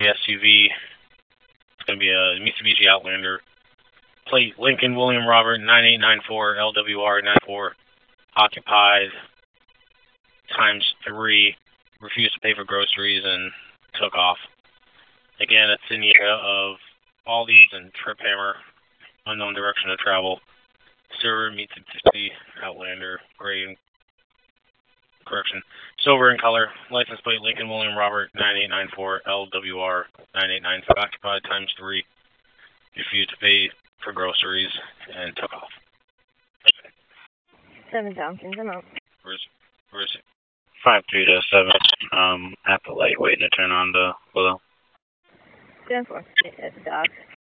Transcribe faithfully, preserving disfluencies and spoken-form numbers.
the S U V. It's going to be a Mitsubishi Outlander. Plate Lincoln William Robert nine eight nine four L W R nine four. Occupied times three. Refused to pay for groceries and took off. Again, it's in the area of Aldi's and Trip Hammer. Unknown direction of travel. Silver Mitsubishi Outlander. Gray. Correction. Silver in color. License plate Lincoln William Robert nine eight nine four L W R nine eight nine four. Occupied times three. Refused to pay for groceries and took off. Seven Tompkins, I'm out. Where's where's it? Five three to seven. Um, at the light, waiting to turn on the below. Ten four. At the dock.